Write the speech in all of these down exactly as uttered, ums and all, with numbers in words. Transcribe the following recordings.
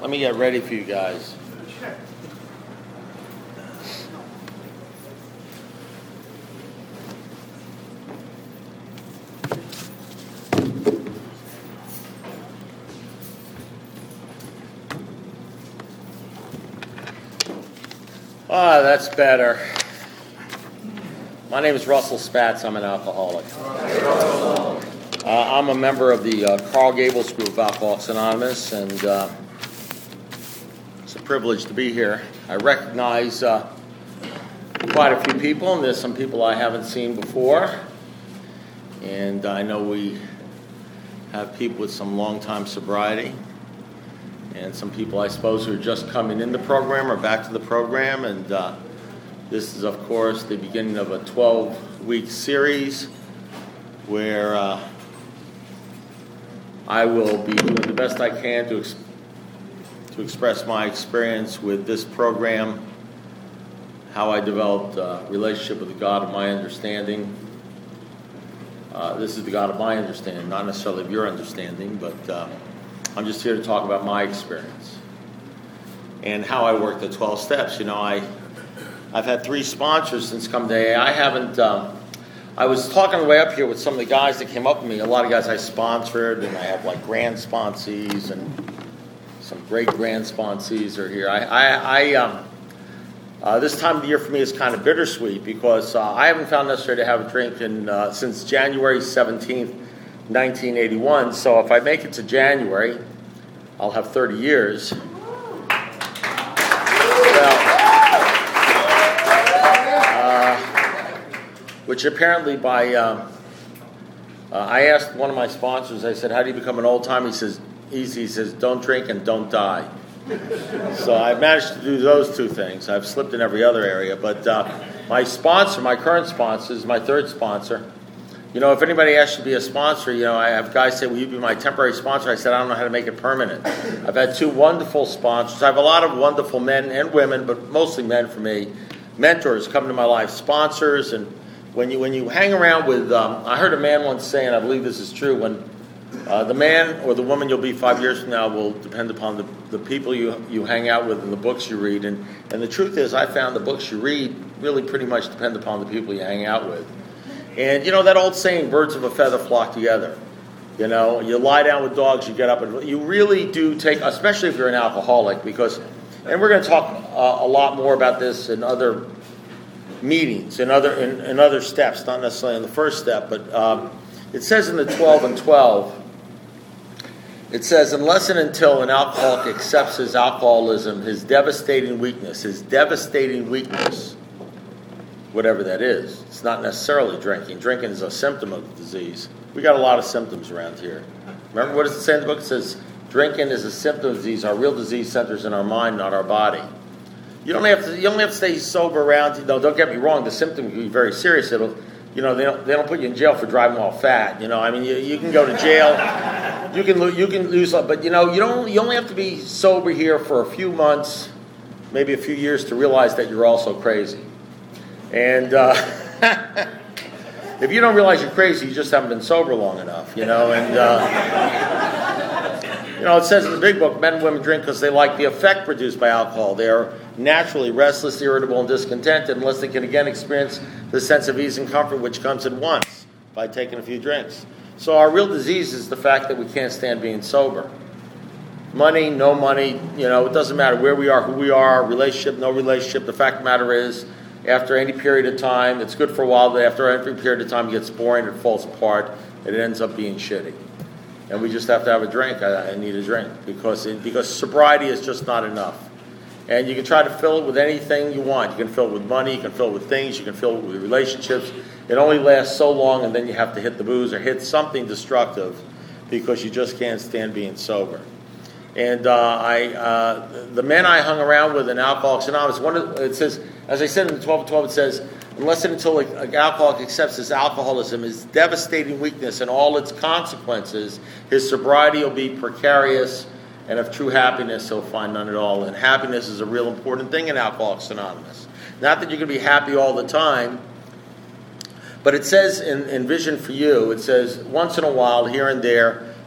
Let me get ready for you guys. Ah, that's better. My name is Russell Spatz. I'm an alcoholic. Uh, I'm a member of the uh, Carl Gables group of Alcoholics Anonymous, and uh, it's a privilege to be here. I recognize uh, quite a few people, and there's some people I haven't seen before. And I know we have people with some long-time sobriety, and some people, I suppose, who are just coming in the program or back to the program. And uh, this is, of course, the beginning of a twelve-week series where uh, I will be doing the best I can to, ex- to express my experience with this program, how I developed a relationship with the God of my understanding. Uh, this is the God of my understanding, not necessarily of your understanding, but uh, I'm just here to talk about my experience and how I work the twelve steps. You know, I, I've had three sponsors since come to A A. I haven't, um, I was talking on the way up here with some of the guys that came up with me. A lot of guys I sponsored, and I have like grand sponsees, and some great grand sponsees are here. I, I, I um, uh, this time of the year for me is kind of bittersweet because uh, I haven't found necessary to have a drink in, uh, since January seventeenth, nineteen eighty-one. So if I make it to January, I'll have thirty years. Well, uh, which apparently by, um, uh, I asked one of my sponsors, I said, how do you become an old timer? He says, easy. He says, don't drink and don't die. So I've managed to do those two things. I've slipped in every other area. But uh, my sponsor, my current sponsor, is my third sponsor. You know, if anybody asks you to be a sponsor, you know, I have guys say, will you be my temporary sponsor? I said, I don't know how to make it permanent. I've had two wonderful sponsors. I have a lot of wonderful men and women, but mostly men for me, mentors come into my life, sponsors. And when you when you hang around with, um, I heard a man once say, and I believe this is true, when uh, the man or the woman you'll be five years from now will depend upon the, the people you you hang out with and the books you read. And, and the truth is, I found the books you read really pretty much depend upon the people you hang out with. And, you know, that old saying, birds of a feather flock together. You know, you lie down with dogs, you get up, and you really do take, especially if you're an alcoholic, because, and we're going to talk uh, a lot more about this in other meetings, in other in, in other steps, not necessarily in the first step, but um, it says in the twelve and twelve, it says, unless and until an alcoholic accepts his alcoholism, his devastating weakness, his devastating weakness, whatever that is. It's not necessarily drinking. Drinking is a symptom of the disease. We got a lot of symptoms around here. Remember what does it say in the book? It says, drinking is a symptom of disease. Our real disease centers in our mind, not our body. You don't have to. You only have to stay sober around. You know, don't get me wrong. The symptom can be very serious. It'll, you know, they don't. They don't put you in jail for driving while fat. You know, I mean, you, you can go to jail. You can lo- you can lose, but you know, you don't. You only have to be sober here for a few months, maybe a few years, to realize that you're also crazy. And uh, if you don't realize you're crazy, you just haven't been sober long enough, you know. And uh, you know, it says in the big book, men and women drink because they like the effect produced by alcohol. They are naturally restless, irritable, and discontented unless they can again experience the sense of ease and comfort which comes at once by taking a few drinks. So our real disease is the fact that we can't stand being sober. Money, no money, you know, it doesn't matter where we are, who we are, relationship, no relationship. The fact of the matter is, after any period of time, it's good for a while, but after every period of time it gets boring, it falls apart, and it ends up being shitty. And we just have to have a drink. I, I need a drink because it, because sobriety is just not enough. And you can try to fill it with anything you want. You can fill it with money, you can fill it with things, you can fill it with relationships. It only lasts so long, and then you have to hit the booze or hit something destructive because you just can't stand being sober. And uh, I, uh, the men I hung around with in Alcoholics Anonymous, one of, it says, as I said in the twelve and twelve, it says, unless and until an alcoholic accepts his alcoholism, his devastating weakness and all its consequences, his sobriety will be precarious, and of true happiness he'll find none at all. And happiness is a real important thing in Alcoholics Anonymous. Not that you can be happy all the time, but it says in, in Vision for You, it says, once in a while, here and there,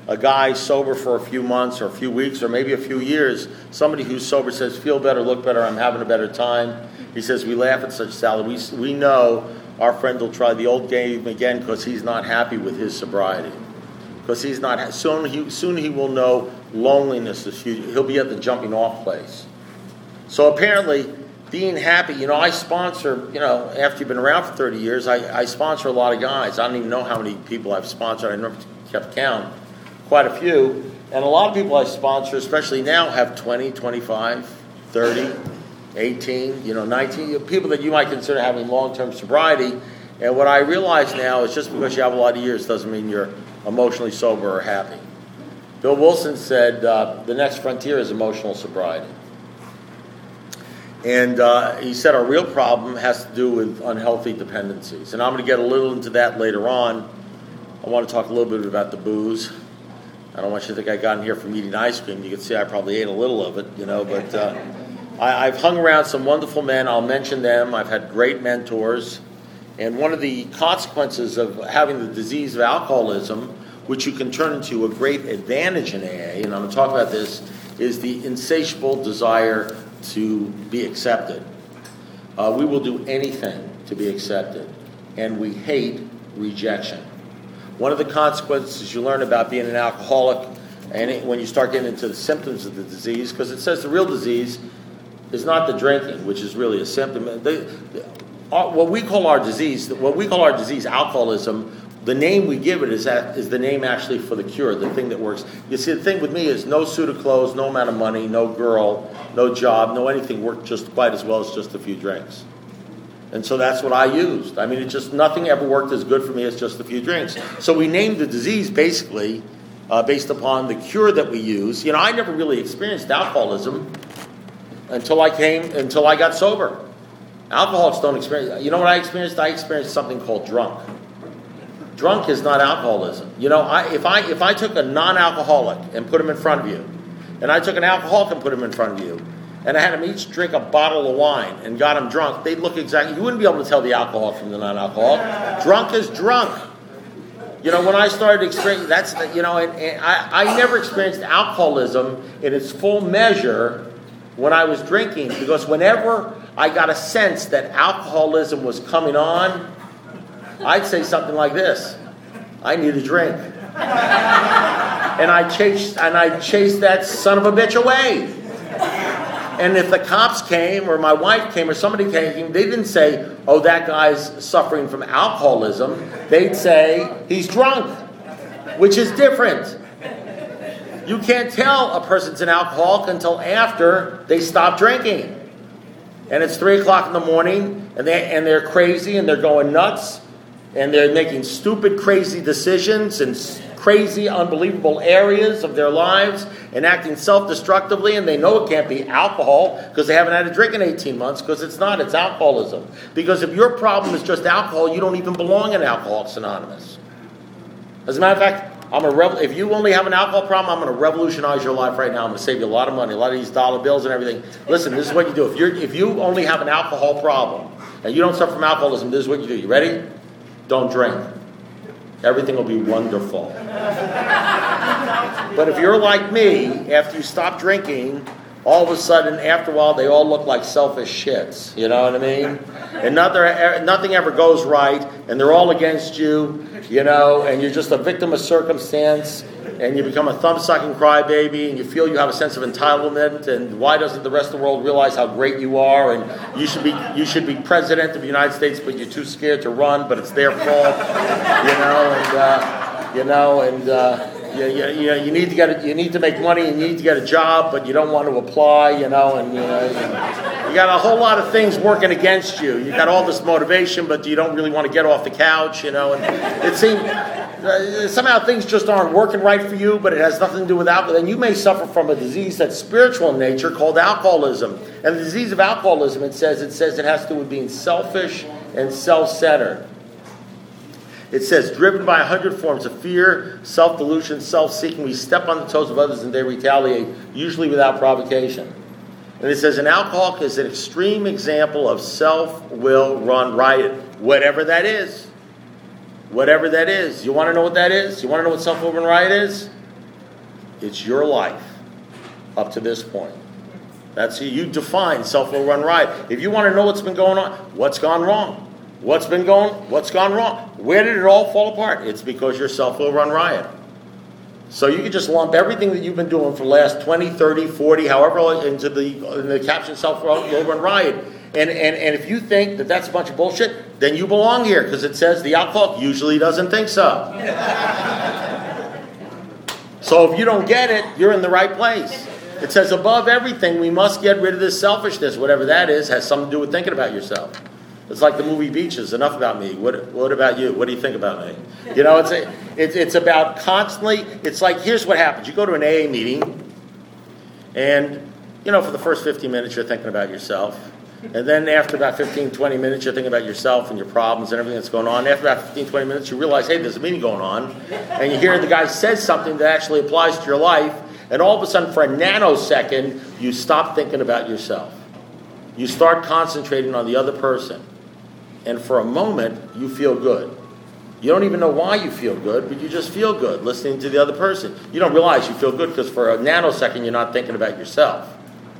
a guy sober for a few months or a few weeks or maybe a few years, somebody who's sober says, feel better, look better, I'm having a better time. He says, we laugh at such salad. We, we know our friend will try the old game again because he's not happy with his sobriety. Because he's not, soon he, soon he will know loneliness is huge. He'll be at the jumping off place. So apparently, being happy, you know, I sponsor, you know, after you've been around for thirty years, I, I sponsor a lot of guys. I don't even know how many people I've sponsored. I never kept count. Quite a few. And a lot of people I sponsor, especially now, have twenty, twenty-five, thirty, eighteen, you know, nineteen, people that you might consider having long-term sobriety. And what I realize now is just because you have a lot of years doesn't mean you're emotionally sober or happy. Bill Wilson said uh, the next frontier is emotional sobriety. And uh, he said our real problem has to do with unhealthy dependencies. And I'm going to get a little into that later on. I want to talk a little bit about the booze. I don't want you to think I got in here from eating ice cream. You can see I probably ate a little of it, you know. But uh, I, I've hung around some wonderful men. I'll mention them. I've had great mentors. And one of the consequences of having the disease of alcoholism, which you can turn into a great advantage in A A, and I'm going to talk about this, is the insatiable desire to be accepted. Uh, we will do anything to be accepted, and we hate rejection. One of the consequences you learn about being an alcoholic, and it, when you start getting into the symptoms of the disease, because it says the real disease is not the drinking, which is really a symptom. The, the, uh, what we call our disease, what we call our disease, alcoholism, the name we give it is, that, is the name actually for the cure, the thing that works. You see, the thing with me is no suit of clothes, no amount of money, no girl, no job, no anything worked just quite as well as just a few drinks. And so that's what I used. I mean, it just, nothing ever worked as good for me as just a few drinks. So we named the disease basically uh, based upon the cure that we use. You know, I never really experienced alcoholism until I came, until I got sober. Alcoholics don't experience, you know what I experienced? I experienced something called drunk. Drunk is not alcoholism. You know, I, if I if I took a non-alcoholic and put him in front of you, and I took an alcoholic and put him in front of you, and I had them each drink a bottle of wine and got them drunk, they'd look exactly, you wouldn't be able to tell the alcoholic from the non-alcoholic. Drunk is drunk. You know, when I started experiencing, that's, the, you know, and, and I, I never experienced alcoholism in its full measure when I was drinking, because whenever I got a sense that alcoholism was coming on, I'd say something like this: I need a drink. And I chased and I chased that son of a bitch away. And if the cops came or my wife came or somebody came, they didn't say, oh, that guy's suffering from alcoholism. They'd say, he's drunk, which is different. You can't tell a person's an alcoholic until after they stop drinking. And it's three o'clock in the morning, and, they, and they're crazy, and they're going nuts, and they're making stupid, crazy decisions in crazy, unbelievable areas of their lives, and acting self-destructively, and they know it can't be alcohol because they haven't had a drink in eighteen months, because it's not, it's alcoholism. Because if your problem is just alcohol, you don't even belong in Alcoholics Anonymous. As a matter of fact, I'm a rev- if you only have an alcohol problem, I'm going to revolutionize your life right now. I'm going to save you a lot of money, a lot of these dollar bills and everything. Listen, this is what you do. If you're if you only have an alcohol problem and you don't suffer from alcoholism, this is what you do. You ready? Don't drink. Everything will be wonderful. But if you're like me, after you stop drinking, all of a sudden, after a while, they all look like selfish shits. You know what I mean? And nothing, nothing ever goes right, and they're all against you, you know, and you're just a victim of circumstance, and you become a thumb-sucking crybaby, and you feel you have a sense of entitlement, and why doesn't the rest of the world realize how great you are, and you should be you should be president of the United States, but you're too scared to run, but it's their fault, you know, and, uh, you know, and... Uh, You, you, you, know, you need to get a, you need to make money, and you need to get a job, but you don't want to apply, you know, and you know, you got a whole lot of things working against you. You got all this motivation, but you don't really want to get off the couch, you know, and it seems uh, somehow things just aren't working right for you, but it has nothing to do with alcohol. And you may suffer from a disease that's spiritual in nature called alcoholism. And the disease of alcoholism, it says, it says it has to do with being selfish and self-centered. It says, driven by a hundred forms of fear, self-delusion, self-seeking, we step on the toes of others and they retaliate, usually without provocation. And it says, an alcoholic is an extreme example of self-will run riot, whatever that is. Whatever that is. You want to know what that is? You want to know what self-will run riot is? It's your life up to this point. That's you define self-will run riot. If you want to know what's been going on, what's gone wrong? What's been going, what's gone wrong? Where did it all fall apart? It's because your self-will run riot. So you can just lump everything that you've been doing for the last twenty, thirty, forty, however long into the, in the caption self-will run riot. And, and, and if you think that that's a bunch of bullshit, then you belong here, because it says the alcoholic usually doesn't think so. So if you don't get it, you're in the right place. It says above everything, we must get rid of this selfishness, whatever that is, has something to do with thinking about yourself. It's like the movie Beaches, enough about me. What, what about you? What do you think about me? You know, it's, a, it, it's about constantly, it's like, here's what happens. You go to an A A meeting, and, you know, for the first fifteen minutes, you're thinking about yourself. And then after about fifteen, twenty minutes, you're thinking about yourself and your problems and everything that's going on. After about fifteen, twenty minutes, you realize, hey, there's a meeting going on. And you hear the guy says something that actually applies to your life. And all of a sudden, for a nanosecond, you stop thinking about yourself. You start concentrating on the other person. And for a moment, you feel good. You don't even know why you feel good, but you just feel good listening to the other person. You don't realize you feel good because for a nanosecond, you're not thinking about yourself.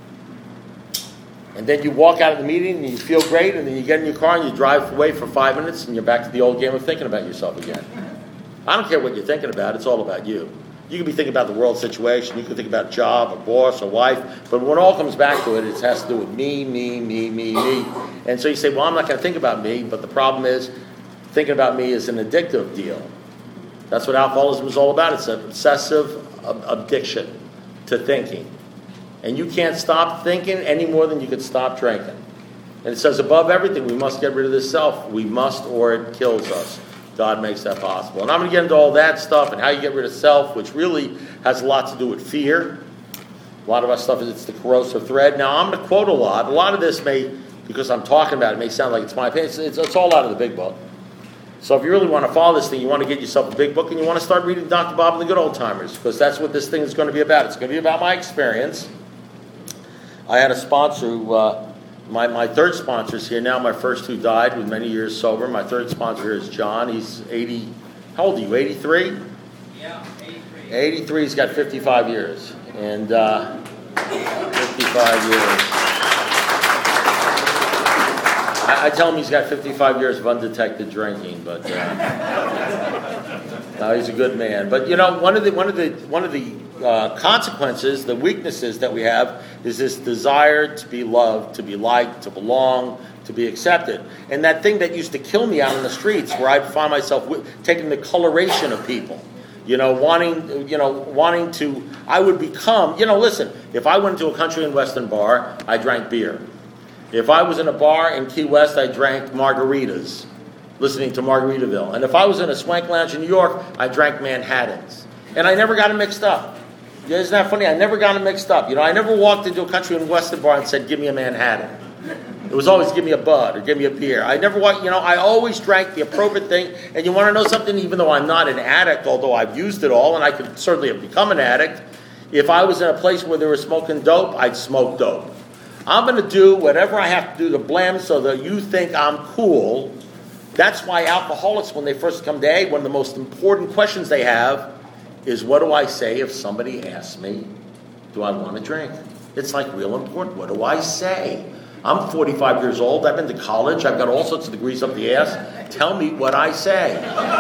And then you walk out of the meeting and you feel great, and then you get in your car and you drive away for five minutes and you're back to the old game of thinking about yourself again. I don't care what you're thinking about, it's all about you. You can be thinking about the world situation, you can think about a job, a boss, a wife, but when it all comes back to it, it has to do with me, me, me, me, me. And so you say, well, I'm not going to think about me, but the problem is, thinking about me is an addictive deal. That's what alcoholism is all about. It's an obsessive addiction to thinking. And you can't stop thinking any more than you could stop drinking. And it says, above everything, we must get rid of this self. We must, or it kills us. God makes that possible. And I'm going to get into all that stuff and how you get rid of self, which really has a lot to do with fear. A lot of our stuff is it's the corrosive thread. Now, I'm going to quote a lot. A lot of this may, because I'm talking about it, may sound like it's my opinion. It's, it's, it's all out of the big book. So if you really want to follow this thing, you want to get yourself a big book, and you want to start reading Doctor Bob and the Good Old Timers, because that's what this thing is going to be about. It's going to be about my experience. I had a sponsor who... Uh, My my third sponsor is here now. My first two died with many years sober. My third sponsor here is John. He's eighty. How old are you? eighty-three? Yeah, eighty-three. eighty-three. He's got fifty-five years. And uh, fifty-five years. I, I tell him he's got fifty-five years of undetected drinking, but uh, no, he's a good man. But you know, one of the one of the one of the uh, consequences, the weaknesses that we have, is this desire to be loved, to be liked, to belong, to be accepted. And that thing that used to kill me out in the streets, where I'd find myself w- taking the coloration of people, you know, wanting, you know, wanting to, I would become, you know, listen, if I went to a country and western bar, I drank beer. If I was in a bar in Key West, I drank margaritas, listening to Margaritaville. And if I was in a swank lounge in New York, I drank Manhattans. And I never got them mixed up. Yeah, isn't that funny? I never got them mixed up. You know, I never walked into a country and western bar and said, give me a Manhattan. It was always, give me a Bud or give me a beer. I never walked, you know, I always drank the appropriate thing. And you want to know something? Even though I'm not an addict, although I've used it all, and I could certainly have become an addict, if I was in a place where they were smoking dope, I'd smoke dope. I'm going to do whatever I have to do to blame so that you think I'm cool. That's why alcoholics, when they first come to A A, one of the most important questions they have is, what do I say if somebody asks me, do I want to drink? It's like real important. What do I say? I'm forty-five years old. I've been to college. I've got all sorts of degrees up the ass. Tell me what I say.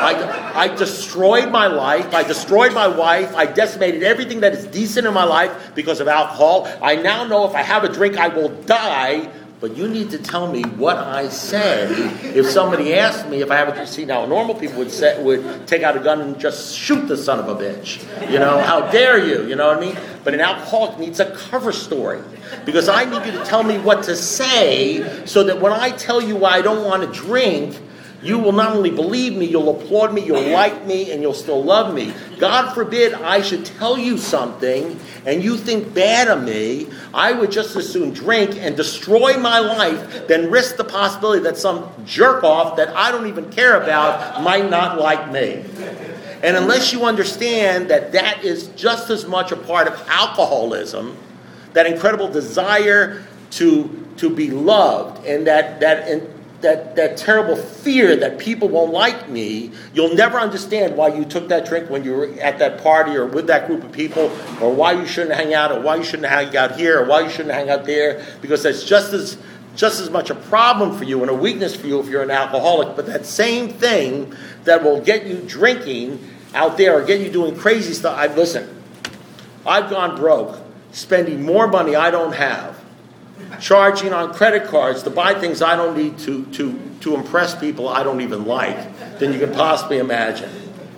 I, I destroyed my life. I destroyed my wife. I decimated everything that is decent in my life because of alcohol. I now know if I have a drink, I will die. But you need to tell me what I say if somebody asks me if I have a drink. See, now normal people would say, would take out a gun and just shoot the son of a bitch. You know, how dare you? You know what I mean? But an alcoholic needs a cover story. Because I need you to tell me what to say so that when I tell you I don't want to drink, you will not only believe me, you'll applaud me, you'll like me, and you'll still love me. God forbid I should tell you something and you think bad of me. I would just as soon drink and destroy my life than risk the possibility that some jerk-off that I don't even care about might not like me. And unless you understand that that is just as much a part of alcoholism, that incredible desire to, to be loved, and that, that in, that, that terrible fear that people won't like me, you'll never understand why you took that drink when you were at that party or with that group of people, or why you shouldn't hang out, or why you shouldn't hang out here, or why you shouldn't hang out there, because that's just as just as much a problem for you and a weakness for you if you're an alcoholic. But that same thing that will get you drinking out there or get you doing crazy stuff. I listen, I've gone broke, spending more money I don't have, charging on credit cards to buy things I don't need to, to, to impress people I don't even like than you can possibly imagine.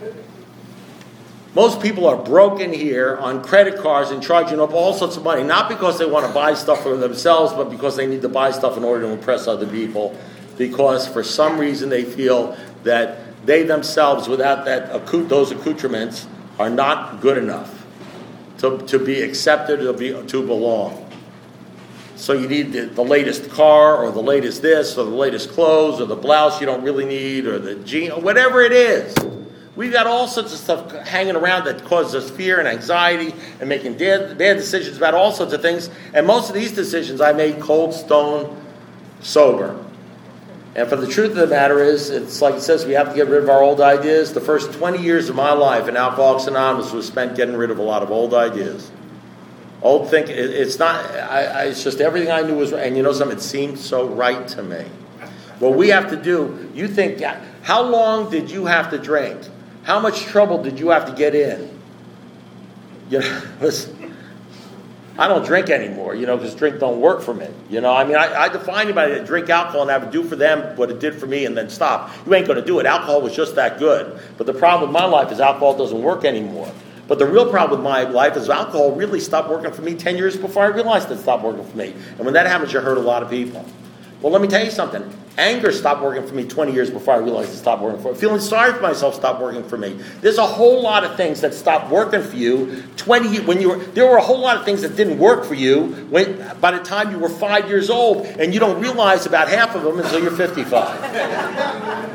Most people are broken here on credit cards and charging up all sorts of money, not because they want to buy stuff for themselves, but because they need to buy stuff in order to impress other people, because for some reason they feel that they themselves, without that those accoutrements, are not good enough to, to be accepted or be, to belong. So you need the, the latest car, or the latest this, or the latest clothes, or the blouse you don't really need, or the jeans, or whatever it is. We've got all sorts of stuff hanging around that causes us fear and anxiety and making bad, bad decisions about all sorts of things. And most of these decisions I made cold stone sober. And for the truth of the matter is, it's like it says, we have to get rid of our old ideas. The first twenty years of my life in Alcoholics Anonymous was spent getting rid of a lot of old ideas. Old thinking, it's not, I, I, it's just everything I knew was right. And you know something, it seemed so right to me. What we have to do, you think, how long did you have to drink? How much trouble did you have to get in? You know, listen, I don't drink anymore, you know, because drink don't work for me. You know, I mean, I, I define anybody that drink alcohol and have it do for them what it did for me and then stop. You ain't going to do it. Alcohol was just that good. But the problem with my life is alcohol doesn't work anymore. But the real problem with my life is alcohol really stopped working for me ten years before I realized it stopped working for me. And when that happens, you hurt a lot of people. Well, let me tell you something. Anger stopped working for me twenty years before I realized it stopped working for me. Feeling sorry for myself stopped working for me. There's a whole lot of things that stopped working for you twenty when you were. There were a whole lot of things that didn't work for you when by the time you were five years old, and you don't realize about half of them until you're fifty-five.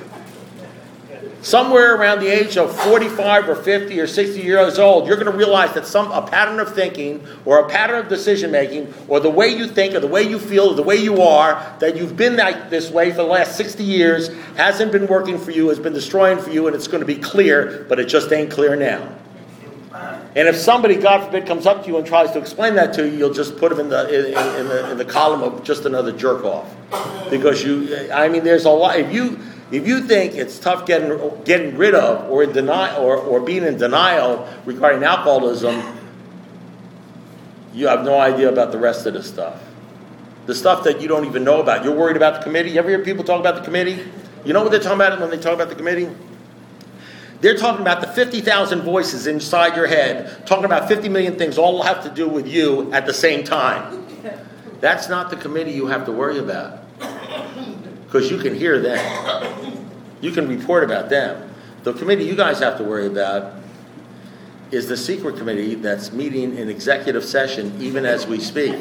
Somewhere around the age of forty-five or fifty or sixty years old, you're going to realize that some a pattern of thinking or a pattern of decision making or the way you think or the way you feel or the way you are, that you've been like this way for the last sixty years, hasn't been working for you, has been destroying for you, and it's going to be clear, but it just ain't clear now. And if somebody, God forbid, comes up to you and tries to explain that to you, you'll just put them in the in, in the in the column of just another jerk off, because you. I mean, there's a lot. If you If you think it's tough getting getting rid of or in denial or, or being in denial regarding alcoholism, you have no idea about the rest of the stuff. The stuff that you don't even know about. You're worried about the committee. You ever hear people talk about the committee? You know what they're talking about when they talk about the committee? They're talking about the fifty thousand voices inside your head, talking about fifty million things all have to do with you at the same time. That's not the committee you have to worry about. Because you can hear them. You can report about them. The committee you guys have to worry about is the secret committee that's meeting in executive session even as we speak.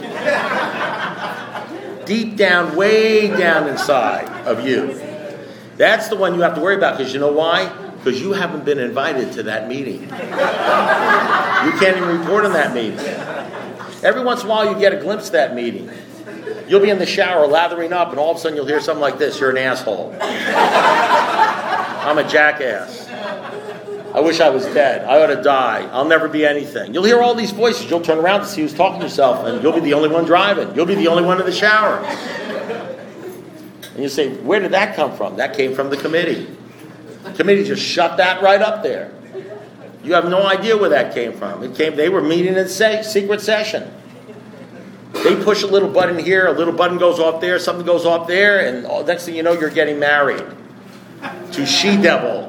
Deep down, way down inside of you. That's the one you have to worry about, because you know why? Because you haven't been invited to that meeting. You can't even report on that meeting. Every once in a while you get a glimpse of that meeting. You'll be in the shower lathering up, and all of a sudden you'll hear something like this: "You're an asshole. I'm a jackass. I wish I was dead. I ought to die. I'll never be anything." You'll hear all these voices. You'll turn around to see who's talking to yourself, and you'll be the only one driving. You'll be the only one in the shower. And you say, "Where did that come from?" That came from the committee. The committee just shut that right up there. You have no idea where that came from. It came. They were meeting in se- secret session. They push a little button here, a little button goes off there, something goes off there, and oh, next thing you know, you're getting married to She-Devil.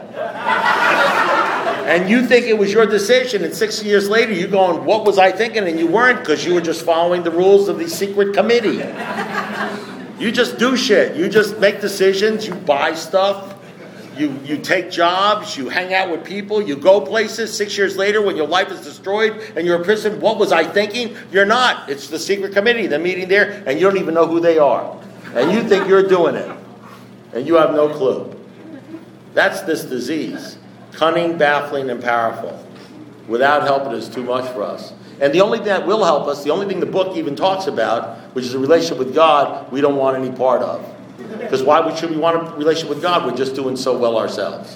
And you think it was your decision, and six years later you're going, "What was I thinking?" And you weren't, because you were just following the rules of the secret committee. You just do shit. You just make decisions. You buy stuff. You you take jobs, you hang out with people, you go places. Six years later, when your life is destroyed and you're in prison, what was I thinking? You're not. It's the secret committee, the meeting there, and you don't even know who they are. And you think you're doing it. And you have no clue. That's this disease. Cunning, baffling, and powerful. Without help, it is too much for us. And the only thing that will help us, the only thing the book even talks about, which is a relationship with God, we don't want any part of. Because why would, should we want a relationship with God? We're just doing so well ourselves.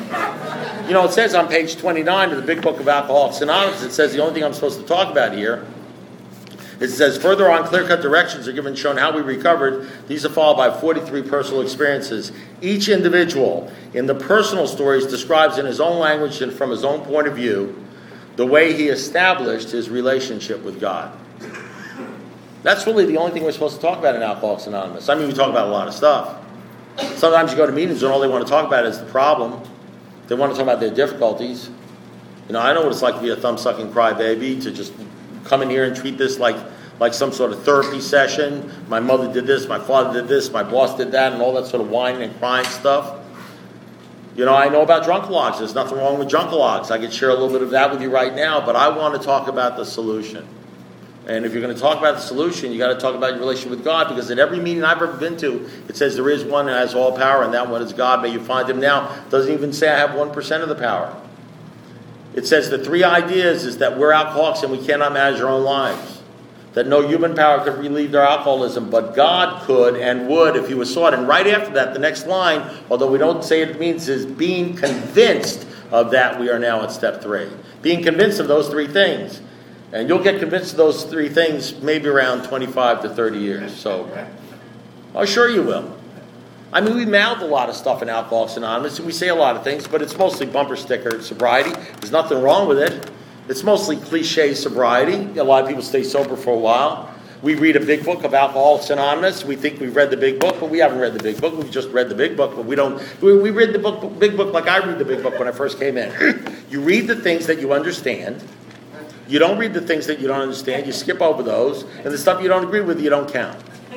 You know, it says on page twenty-nine of the Big Book of Alcoholics Anonymous, it says the only thing I'm supposed to talk about here, it says, further on, clear-cut directions are given showing how we recovered. These are followed by forty-three personal experiences. Each individual in the personal stories describes in his own language and from his own point of view the way he established his relationship with God. That's really the only thing we're supposed to talk about in Alcoholics Anonymous. I mean, we talk about a lot of stuff. Sometimes you go to meetings and all they want to talk about is the problem. They want to talk about their difficulties. You know, I know what it's like to be a thumb-sucking crybaby, to just come in here and treat this like, like some sort of therapy session. My mother did this, my father did this, my boss did that, and all that sort of whining and crying stuff. You know, I know about drunkalogs. There's nothing wrong with drunkalogs. I could share a little bit of that with you right now, but I want to talk about the solution. And if you're going to talk about the solution, you got to talk about your relationship with God, because at every meeting I've ever been to, it says there is one that has all power, and that one is God. May you find him now. It doesn't even say I have one percent of the power. It says the three ideas is that we're alcoholics and we cannot manage our own lives. That no human power could relieve their alcoholism, but God could and would if he was sought. And right after that, the next line, although we don't say it means, is being convinced of that, we are now at step three. Being convinced of those three things. And you'll get convinced of those three things maybe around twenty-five to thirty years. So, I'm sure you will. I mean, we mouth a lot of stuff in Alcoholics Anonymous, and we say a lot of things, but it's mostly bumper sticker sobriety. There's nothing wrong with it. It's mostly cliche sobriety. A lot of people stay sober for a while. We read a big book of Alcoholics Anonymous. We think we've read the big book, but we haven't read the big book. We've just read the big book, but we don't. We, we read the book, big book like I read the big book when I first came in. You read the things that you understand. You don't read the things that you don't understand. You skip over those. And the stuff you don't agree with, you don't count.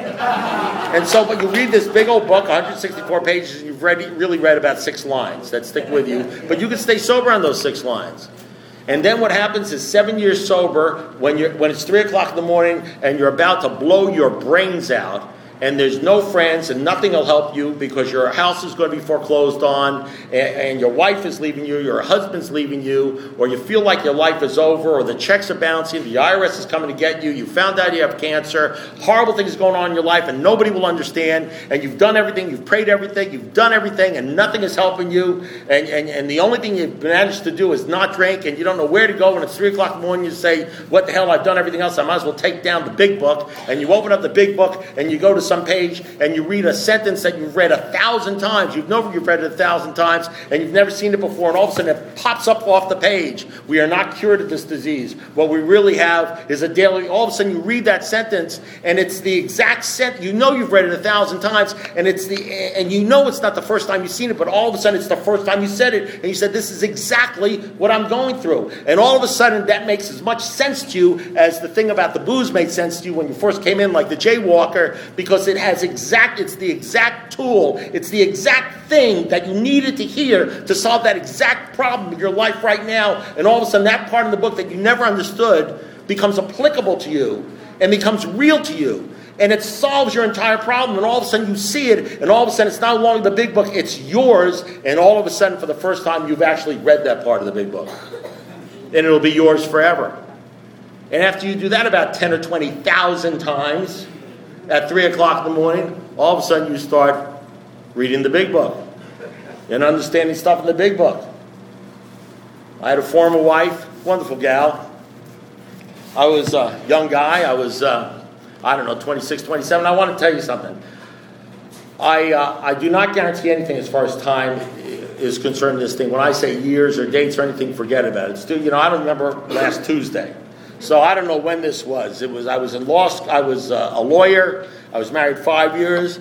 And so, but you read this big old book, one hundred sixty-four pages, and you've read, really read about six lines that stick with you. But you can stay sober on those six lines. And then what happens is seven years sober, when you're when it's three o'clock in the morning and you're about to blow your brains out, and there's no friends and nothing will help you because your house is going to be foreclosed on, and, and your wife is leaving you, your husband's leaving you, or you feel like your life is over, or the checks are bouncing, the I R S is coming to get you, you found out you have cancer, horrible things going on in your life and nobody will understand, and you've done everything, you've prayed everything, you've done everything, and nothing is helping you, and, and, and the only thing you've managed to do is not drink, and you don't know where to go, and it's three o'clock in the morning, you say, what the hell, I've done everything else, I might as well take down the big book, and you open up the big book, and you go to some page and you read a sentence that you've read a thousand times. You've known you've read it a thousand times and you've never seen it before, and all of a sudden it pops up off the page. We are not cured of this disease. What we really have is a daily, all of a sudden you read that sentence and it's the exact sentence. You know you've read it a thousand times and it's the and you know it's not the first time you've seen it, but all of a sudden it's the first time you said it, and you said, this is exactly what I'm going through. And all of a sudden that makes as much sense to you as the thing about the booze made sense to you when you first came in, like the jaywalker, because it has exact, it's the exact tool, it's the exact thing that you needed to hear to solve that exact problem in your life right now. And all of a sudden that part of the book that you never understood becomes applicable to you and becomes real to you. And it solves your entire problem, and all of a sudden you see it, and all of a sudden it's not longer the big book, it's yours, and all of a sudden for the first time you've actually read that part of the big book. And it'll be yours forever. And after you do that about ten or twenty thousand times, at three o'clock in the morning, all of a sudden you start reading the big book and understanding stuff in the big book. I had a former wife, wonderful gal. I was a young guy. I was, uh, I don't know, twenty-six, twenty-seven. I want to tell you something. I uh, I do not guarantee anything as far as time is concerned in this thing. When I say years or dates or anything, forget about it. It's, you know, I don't remember last Tuesday. So I don't know when this was. It was I was in law school. I was uh, a lawyer. I was married five years.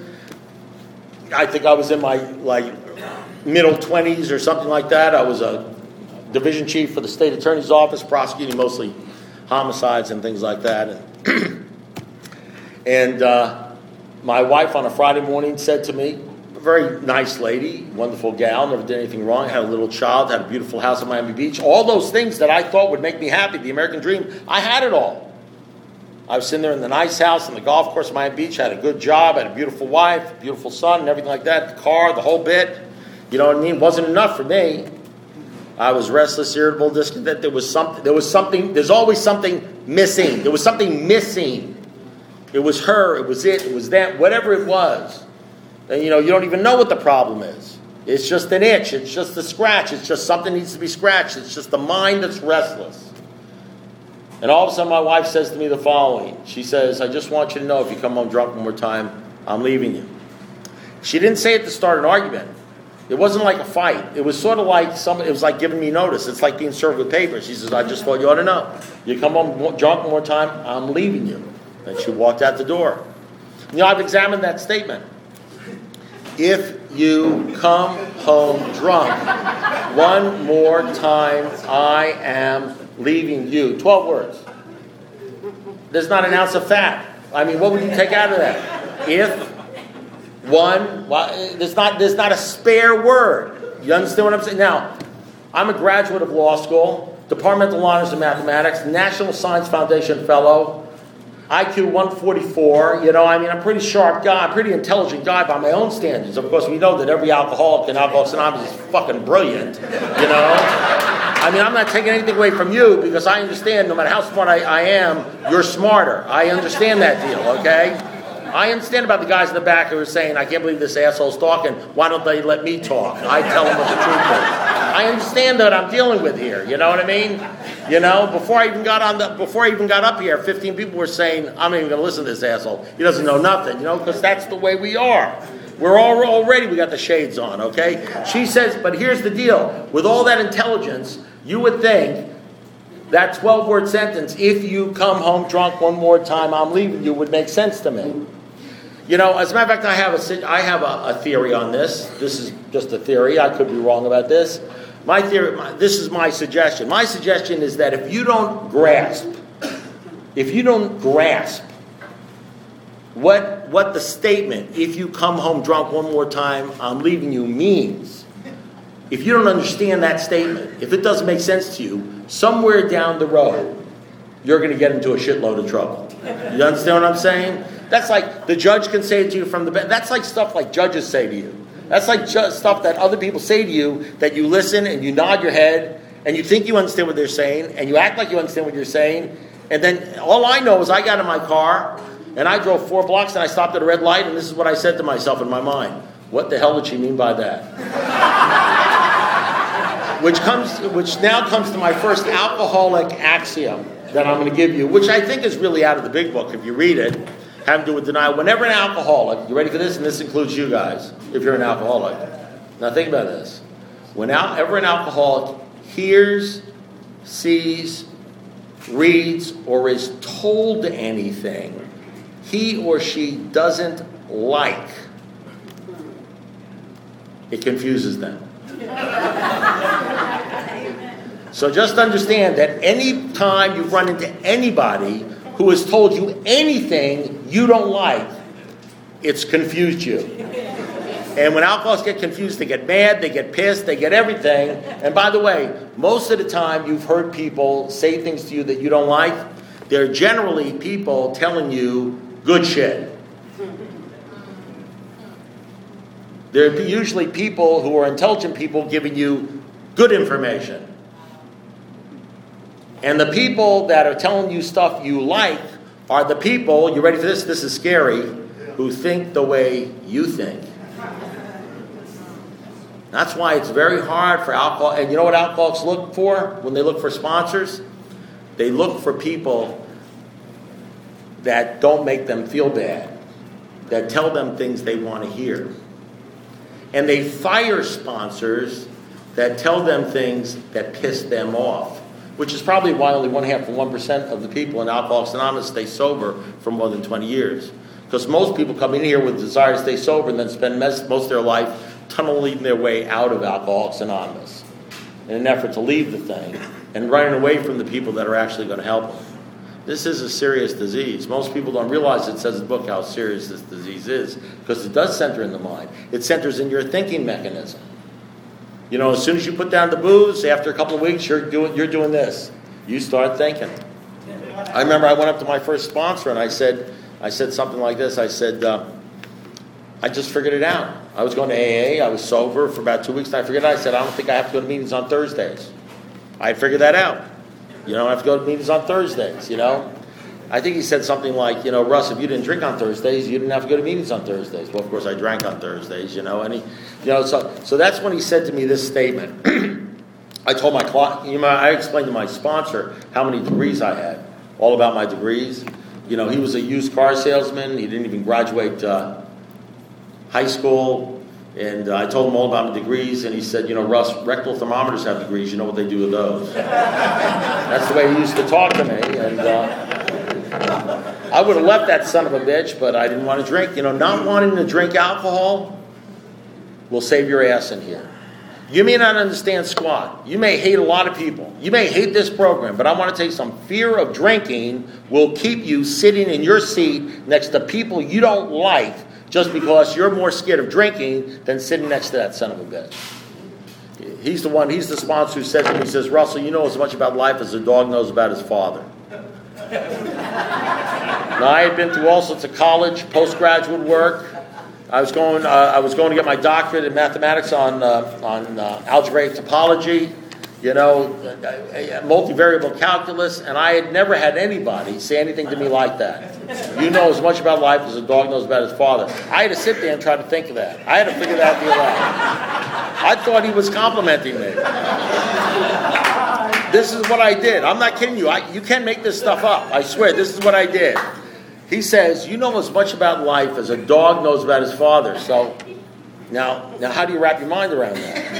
I think I was in my like middle twenties or something like that. I was a division chief for the state attorney's office, prosecuting mostly homicides and things like that. And, and uh, my wife on a Friday morning said to me, a very nice lady, wonderful gal, never did anything wrong, had a little child, had a beautiful house in Miami Beach, all those things that I thought would make me happy, the American dream, I had it all. I was sitting there in the nice house on the golf course in Miami Beach, had a good job, had a beautiful wife, a beautiful son, and everything like that, the car, the whole bit. You know what I mean? It wasn't enough for me. I was restless, irritable, discontent. There was something, there was something, there's always something missing. There was something missing. It was her, it was it, it was that, whatever it was. And, you know, you don't even know what the problem is. It's just an itch. It's just a scratch. It's just something needs to be scratched. It's just the mind that's restless. And all of a sudden my wife says to me the following. She says, I just want you to know if you come home drunk one more time, I'm leaving you. She didn't say it to start an argument. It wasn't like a fight. It was sort of like some. It was like giving me notice. It's like being served with papers. She says, I just thought you ought to know. You come home drunk one more time, I'm leaving you. And she walked out the door. You know, I've examined that statement. If you come home drunk one more time, I am leaving you. Twelve words. There's not an ounce of fat. I mean, what would you take out of that? If one, well, there's not there's not a spare word. You understand what I'm saying? Now, I'm a graduate of law school, departmental honors in mathematics, National Science Foundation fellow, I Q one forty-four. You know, I mean, I'm a pretty sharp guy, pretty intelligent guy by my own standards. Of course, we know that every alcoholic in Alcoholics Anonymous is fucking brilliant. You know, I mean, I'm not taking anything away from you because I understand. No matter how smart I, I am, you're smarter. I understand that deal. Okay. I understand about the guys in the back who are saying, I can't believe this asshole's talking. Why don't they let me talk? I tell them what the truth is. I understand what I'm dealing with here. You know what I mean? You know, before I even got on the, before I even got up here, fifteen people were saying, I'm not even going to listen to this asshole. He doesn't know nothing, you know, because that's the way we are. We're all already, we got the shades on, okay? She says, but here's the deal. With all that intelligence, you would think that twelve-word sentence, if you come home drunk one more time, I'm leaving you, would make sense to me. You know, as a matter of fact, I have a I have a, a theory on this. This is just a theory. I could be wrong about this. My theory. My, this is my suggestion. My suggestion is that if you don't grasp, if you don't grasp what what the statement "if you come home drunk one more time, I'm leaving you" means, if you don't understand that statement, if it doesn't make sense to you, somewhere down the road, you're going to get into a shitload of trouble. You understand what I'm saying? That's like the judge can say it to you from the bed. That's like stuff like judges say to you. That's like ju- stuff that other people say to you that you listen and you nod your head and you think you understand what they're saying and you act like you understand what you're saying. And then all I know is I got in my car and I drove four blocks and I stopped at a red light and this is what I said to myself in my mind. What the hell did she mean by that? which comes, which now comes to my first alcoholic axiom that I'm going to give you, which I think is really out of the big book if you read it. Having to do with denial. Whenever an alcoholic, you ready for this? And this includes you guys, if you're an alcoholic. Now think about this. Whenever an alcoholic hears, sees, reads, or is told anything he or she doesn't like, it confuses them. So just understand that any time you run into anybody who has told you anything you don't like, it's confused you. And when alcoholics get confused, they get mad, they get pissed, they get everything. And by the way, most of the time you've heard people say things to you that you don't like, they're generally people telling you good shit. They're usually people who are intelligent people giving you good information. And the people that are telling you stuff you like are the people, you ready for this? This is scary, who think the way you think. That's why it's very hard for alcohol. And you know what alcoholics look for when they look for sponsors? They look for people that don't make them feel bad, that tell them things they want to hear. And they fire sponsors that tell them things that piss them off. Which is probably why only one half of one percent of the people in Alcoholics Anonymous stay sober for more than twenty years. Because most people come in here with desire to stay sober and then spend most of their life tunneling their way out of Alcoholics Anonymous in an effort to leave the thing and running away from the people that are actually going to help them. This is a serious disease. Most people don't realize it says in the book how serious this disease is because it does center in the mind. It centers in your thinking mechanism. You know, as soon as you put down the booze, after a couple of weeks, you're doing you're doing this. You start thinking. I remember I went up to my first sponsor and I said, I said something like this. I said, uh, I just figured it out. I was going to A A. I was sober for about two weeks, and I figured it out. I said, I don't think I have to go to meetings on Thursdays. I figured that out. You know, I have to go to meetings on Thursdays. You know, I think he said something like, you know, Russ, if you didn't drink on Thursdays, you didn't have to go to meetings on Thursdays. Well, of course, I drank on Thursdays, you know, and he, you know, so so that's when he said to me this statement. I told my client, you know, I explained to my sponsor how many degrees I had, all about my degrees. You know, he was a used car salesman. He didn't even graduate uh, high school. And uh, I told him all about my degrees, and he said, you know, Russ, rectal thermometers have degrees. You know what they do with those. That's the way he used to talk to me. And uh, I would have left that son of a bitch, but I didn't want to drink. You know, not wanting to drink alcohol will save your ass in here. You may not understand squat. You may hate a lot of people. You may hate this program, but I want to tell you some fear of drinking will keep you sitting in your seat next to people you don't like just because you're more scared of drinking than sitting next to that son of a bitch. He's the one, he's the sponsor who says to me, he says, Russell, you know as much about life as a dog knows about his father. Now, I had been through all sorts of college, postgraduate work. I was going. Uh, I was going to get my doctorate in mathematics on uh, on uh, algebraic topology, you know, uh, multivariable calculus, and I had never had anybody say anything to me like that. You know as much about life as a dog knows about his father. I had to sit there and try to think of that. I had to figure that deal out. I thought he was complimenting me. This is what I did. I'm not kidding you. I, you can't make this stuff up. I swear. This is what I did. He says, you know as much about life as a dog knows about his father. So, now, now how do you wrap your mind around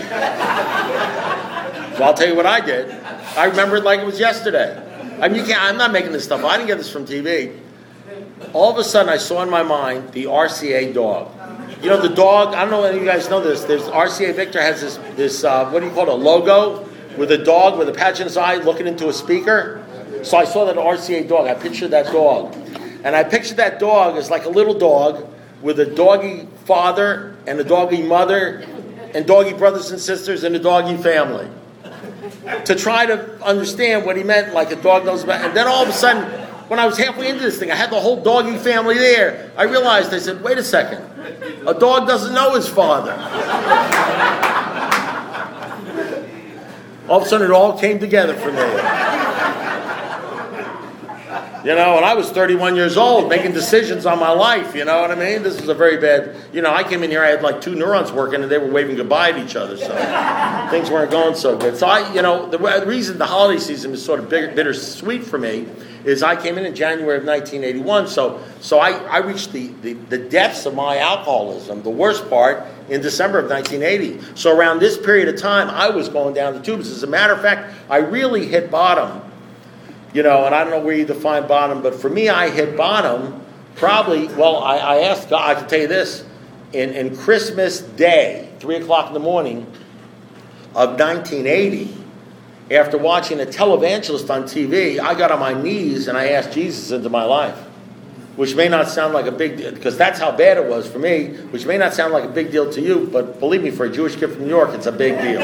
that? So I'll tell you what I did. I remember it like it was yesterday. I mean, you can't, I'm not making this stuff. I didn't get this from T V. All of a sudden, I saw in my mind the R C A dog. You know, the dog, I don't know if you guys know this. There's R C A Victor has this, this uh, what do you call it, a logo with a dog with a patch in his eye looking into a speaker. So I saw that R C A dog. I pictured that dog. And I pictured that dog as like a little dog with a doggy father and a doggy mother and doggy brothers and sisters and a doggy family. To try to understand what he meant, like a dog knows about. And then all of a sudden, when I was halfway into this thing, I had the whole doggy family there. I realized, I said, wait a second. A dog doesn't know his father. All of a sudden, it all came together for me. You know, and I was thirty-one years old making decisions on my life, you know what I mean? This was a very bad, you know, I came in here, I had like two neurons working and they were waving goodbye to each other, so things weren't going so good. So I, you know, the, the reason the holiday season is sort of bitter, bittersweet for me is I came in in January of nineteen eighty-one, so so I, I reached the, the, the depths of my alcoholism, the worst part, in December of nineteen eighty. So around this period of time, I was going down the tubes. As a matter of fact, I really hit bottom. You know, and I don't know where you define bottom, but for me, I hit bottom probably, well, I, I asked God, I can tell you this, in, in Christmas Day, three o'clock in the morning of nineteen eighty, after watching a televangelist on T V, I got on my knees and I asked Jesus into my life, which may not sound like a big deal, because that's how bad it was for me, which may not sound like a big deal to you, but believe me, for a Jewish kid from New York, it's a big deal.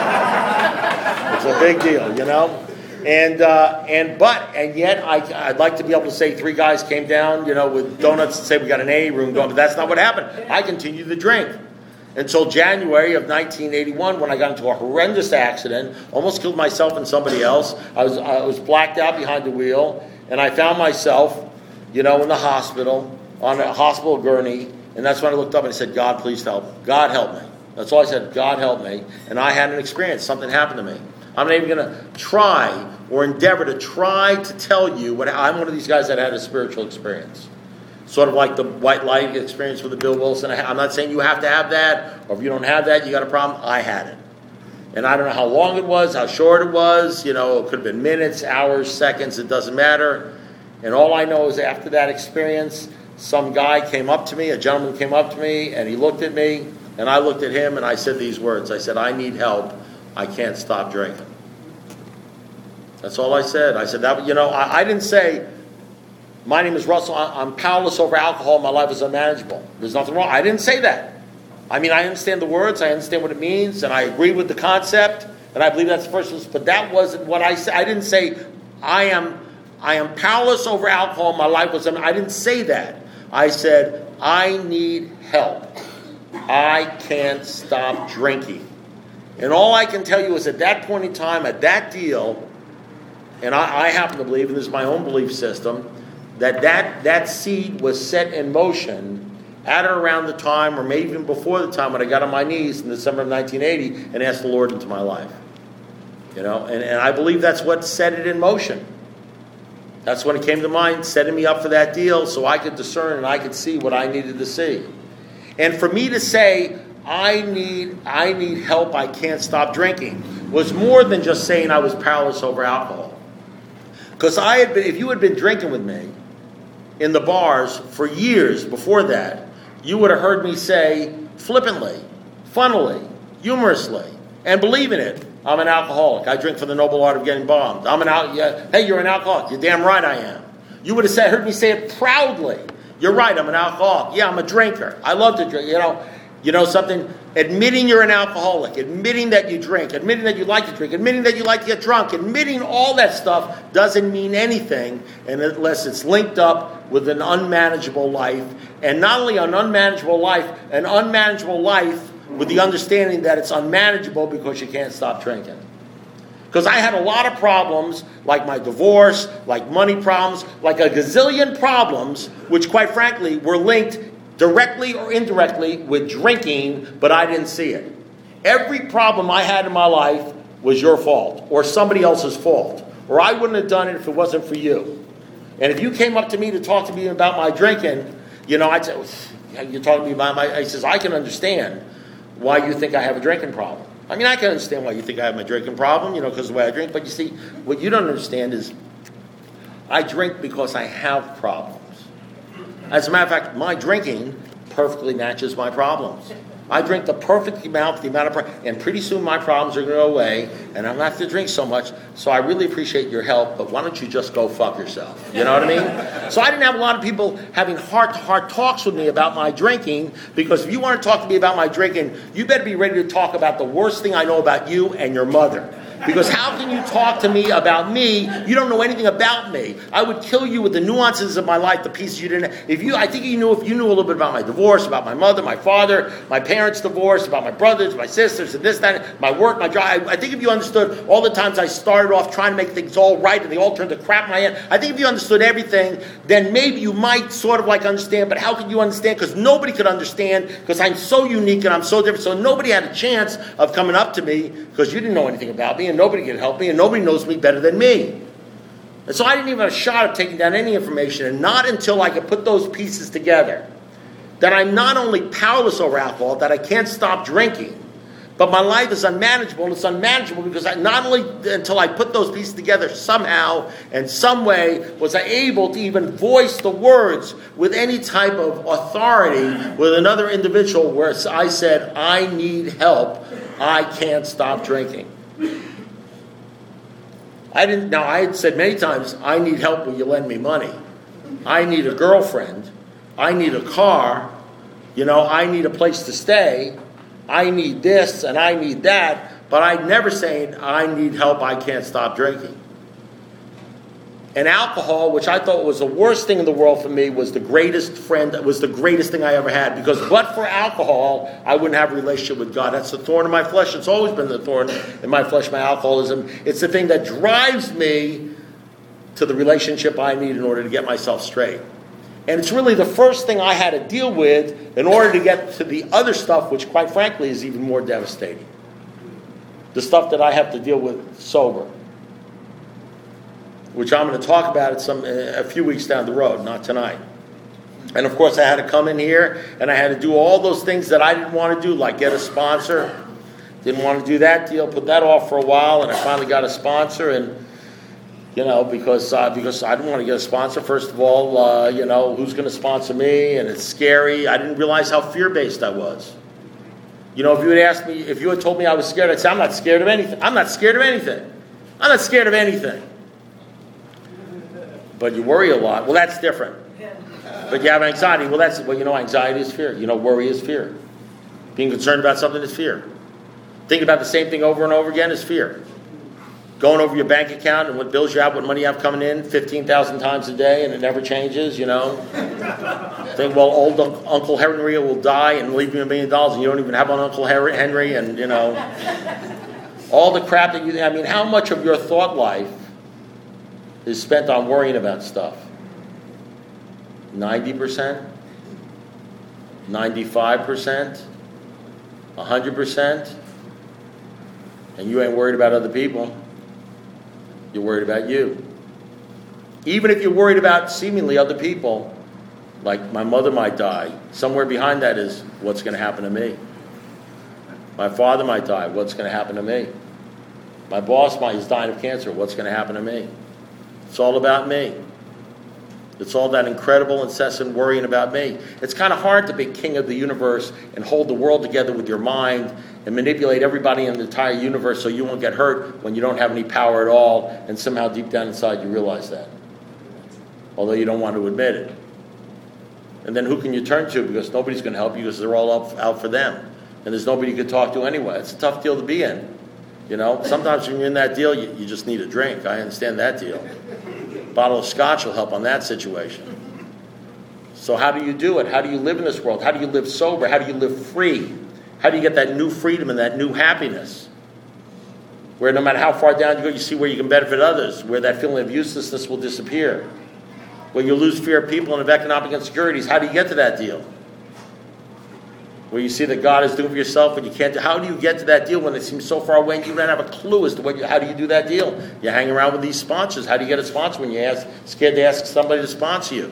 It's a big deal, you know? And uh, and but and yet I I'd like to be able to say three guys came down, you know, with donuts and say we got an A room going, but that's not what happened. I continued to drink until January of nineteen eighty-one, when I got into a horrendous accident, almost killed myself and somebody else. I was I was blacked out behind the wheel, and I found myself, you know, in the hospital on a hospital gurney, and that's when I looked up and I said, God, please help. God help me. That's all I said. God help me. And I had an experience. Something happened to me. I'm not even going to try or endeavor to try to tell you what I'm one of these guys that had a spiritual experience. Sort of like the white light experience with the Bill Wilson. I'm not saying you have to have that, or if you don't have that, you got a problem. I had it. And I don't know how long it was, how short it was. You know, it could have been minutes, hours, seconds. It doesn't matter. And all I know is after that experience, some guy came up to me, a gentleman came up to me, and he looked at me, and I looked at him, and I said these words. I said, I need help. I can't stop drinking. That's all I said. I said, that. You know, I, I didn't say, my name is Russell, I, I'm powerless over alcohol, my life is unmanageable. There's nothing wrong. I didn't say that. I mean, I understand the words, I understand what it means, and I agree with the concept, and I believe that's the first, but that wasn't what I said. I didn't say, I am I am powerless over alcohol, my life was unmanageable. I didn't say that. I said, I need help. I can't stop drinking. And all I can tell you is at that point in time, at that deal, and I, I happen to believe, and this is my own belief system, that that, that seed was set in motion at or around the time, or maybe even before the time when I got on my knees in December of nineteen eighty and asked the Lord into my life. You know, and, and I believe that's what set it in motion. That's when it came to mind, setting me up for that deal so I could discern and I could see what I needed to see. And for me to say, I need I need help, I can't stop drinking, was more than just saying I was powerless over alcohol. Because I had been, if you had been drinking with me in the bars for years before that, you would have heard me say flippantly, funnily, humorously, and believe in it, I'm an alcoholic. I drink for the noble art of getting bombed. I'm an al- yeah, hey, you're an alcoholic. You're damn right I am. You would have said, heard me say it proudly. You're right, I'm an alcoholic. Yeah, I'm a drinker. I love to drink. You know, you know something? Admitting you're an alcoholic, admitting that you drink, admitting that you like to drink, admitting that you like to get drunk, admitting all that stuff doesn't mean anything unless it's linked up with an unmanageable life. And not only an unmanageable life, an unmanageable life with the understanding that it's unmanageable because you can't stop drinking. Because I had a lot of problems, like my divorce, like money problems, like a gazillion problems, which quite frankly were linked directly or indirectly with drinking, but I didn't see it. Every problem I had in my life was your fault, or somebody else's fault, or I wouldn't have done it if it wasn't for you. And if you came up to me to talk to me about my drinking, you know, I'd say, you're talking to me about my, I says, I can understand why you think I have a drinking problem. I mean, I can understand why you think I have a drinking problem, you know, because of the way I drink. But you see, what you don't understand is I drink because I have problems. As a matter of fact, my drinking perfectly matches my problems. I drink the perfect amount, the amount of, pro- and pretty soon my problems are going to go away, and I don't have to drink so much. So I really appreciate your help, but why don't you just go fuck yourself? You know what I mean? So I didn't have a lot of people having heart-to-heart talks with me about my drinking, because if you want to talk to me about my drinking, you better be ready to talk about the worst thing I know about you and your mother. Because how can you talk to me about me? You don't know anything about me. I would kill you with the nuances of my life, the pieces you didn't. If you, I think you knew if you knew a little bit about my divorce, about my mother, my father, my parents' divorce, about my brothers, my sisters, and this, that, my work, my job. I, I think if you understood all the times I started off trying to make things all right and they all turned to crap in my head. I think if you understood everything, then maybe you might sort of like understand. But how could you understand? Because nobody could understand. Because I'm so unique and I'm so different. So nobody had a chance of coming up to me because you didn't know anything about me. And nobody can help me, and nobody knows me better than me. And so I didn't even have a shot of taking down any information, and not until I could put those pieces together, that I'm not only powerless over alcohol, that I can't stop drinking, but my life is unmanageable, and it's unmanageable because I, not only until I put those pieces together somehow and some way was I able to even voice the words with any type of authority with another individual where I said, I need help, I can't stop drinking. I didn't. Now I had said many times, I need help. Will you lend me money? I need a girlfriend. I need a car. You know, I need a place to stay. I need this and I need that. But I'd never say, I need help. I can't stop drinking. And alcohol, which I thought was the worst thing in the world for me, was the greatest friend. Was the greatest thing I ever had. Because but for alcohol, I wouldn't have a relationship with God. That's the thorn in my flesh. It's always been the thorn in my flesh, my alcoholism. It's the thing that drives me to the relationship I need in order to get myself straight. And it's really the first thing I had to deal with in order to get to the other stuff, which quite frankly is even more devastating. The stuff that I have to deal with sober, which I'm going to talk about at some a few weeks down the road, not tonight. And of course, I had to come in here and I had to do all those things that I didn't want to do, like get a sponsor. Didn't want to do that deal, put that off for a while, and I finally got a sponsor. And you know, because uh, because I didn't want to get a sponsor. First of all, uh, you know, who's going to sponsor me? And it's scary. I didn't realize how fear-based I was. You know, if you had asked me, if you had told me I was scared, I'd say I'm not scared of anything. I'm not scared of anything. I'm not scared of anything. But you worry a lot. Well, that's different. But you have anxiety. Well, that's well. You know, anxiety is fear. You know, worry is fear. Being concerned about something is fear. Thinking about the same thing over and over again is fear. Going over your bank account and what bills you have, what money you have coming in, fifteen thousand times a day, and it never changes. You know. Think, well, old Uncle Henry will die and leave you a million dollars, and you don't even have an Uncle Henry, and you know, all the crap that you. I mean, how much of your thought life is spent on worrying about stuff? ninety percent? ninety-five percent? one hundred percent? And you ain't worried about other people. You're worried about you. Even if you're worried about seemingly other people, like my mother might die, somewhere behind that is what's going to happen to me. My father might die, what's going to happen to me? My boss might is dying of cancer, what's going to happen to me? It's all about me. It's all that incredible, incessant worrying about me. It's kind of hard to be king of the universe and hold the world together with your mind and manipulate everybody in the entire universe so you won't get hurt when you don't have any power at all, and somehow deep down inside you realize that. Although you don't want to admit it. And then who can you turn to? Because nobody's going to help you because they're all up, out for them. And there's nobody you can talk to anyway. It's a tough deal to be in. You know, sometimes when you're in that deal, you, you just need a drink. I understand that deal. A bottle of scotch will help on that situation. So how do you do it? How do you live in this world? How do you live sober? How do you live free? How do you get that new freedom and that new happiness? Where no matter how far down you go, you see where you can benefit others. Where that feeling of uselessness will disappear. Where you lose fear of people and of economic insecurities. How do you get to that deal? Where you see that God is doing for yourself and you can't do, how do you get to that deal when it seems so far away and you don't have a clue as to what you, how do you do that deal? You hang around with these sponsors. How do you get a sponsor when you're scared to ask somebody to sponsor you?